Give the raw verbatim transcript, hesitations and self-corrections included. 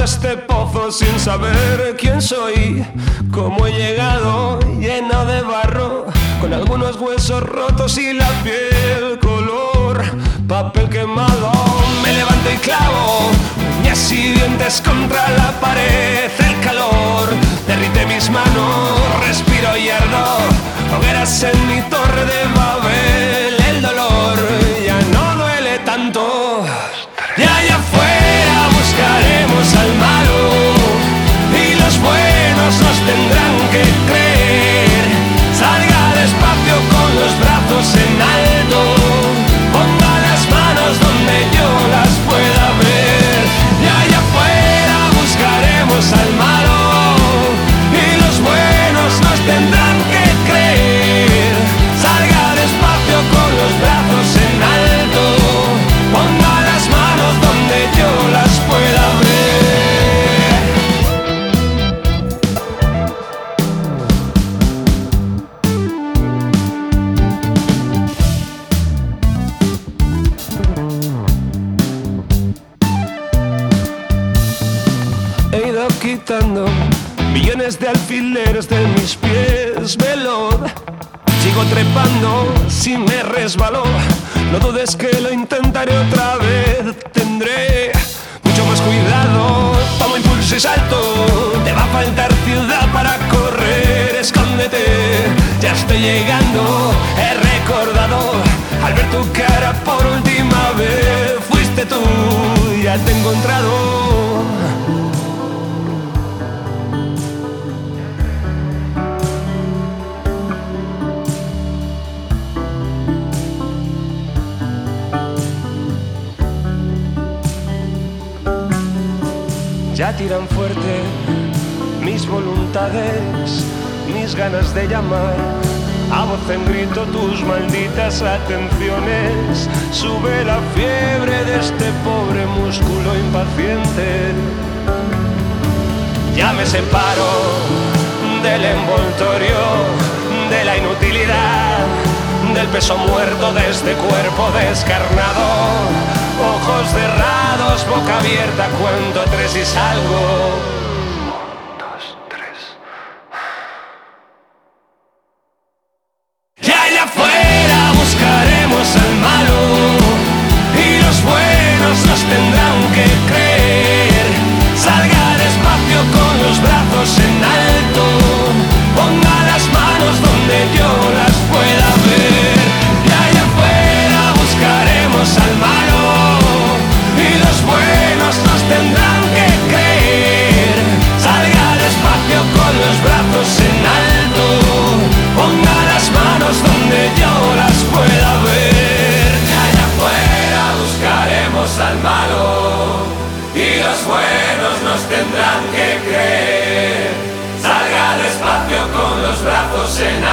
este pozo sin saber quién soy, cómo he llegado lleno de barro, con algunos huesos rotos y la piel color papel quemado. Me levanto y clavo uñas y dientes contra la pared. El calor derrite mis manos, respiro y ardo, hogueras en mi torre de Babel. El dolor ya no duele tanto, y allá afuera buscaremos al malo, y los buenos nos tendrán que creer. Salga despacio con los brazos en alto, ponga las manos donde yo las pueda ver. Y allá afuera buscaremos al malo, y los buenos nos tendrán que creer. Salga despacio con los brazos en alto, ponga las manos donde yo las pueda ver. He ido quitando millones de alfileres de mis pies, veloz. Sigo trepando si me resbaló. No dudes que lo intentaré otra vez. Tendré mucho más cuidado. Tomo impulso y salto. Te va a faltar ciudad para correr. Escóndete, ya estoy llegando. He recordado al ver tu cara por última vez. Fuiste tú, ya te he encontrado. Ya tiran fuerte mis voluntades, mis ganas de llamar a voz en grito tus malditas atenciones. Sube la fiebre de este pobre músculo impaciente. Ya me separo del envoltorio, de la inutilidad, del peso muerto de este cuerpo descarnado. Ojos cerrados, boca abierta, cuento tres y salgo. Un, dos, tres. Y allá afuera buscaremos al malo, y los buenos nos tendrán que creer. Salga despacio con los brazos en alto, ponga las manos donde yo las pueda ver. Y allá afuera buscaremos al malo, buenos nos tendrán que creer. Salga despacio con los brazos en alto, ponga las manos donde yo las pueda ver. Allá afuera buscaremos al malo, y los buenos nos tendrán que creer. Salga despacio con los brazos en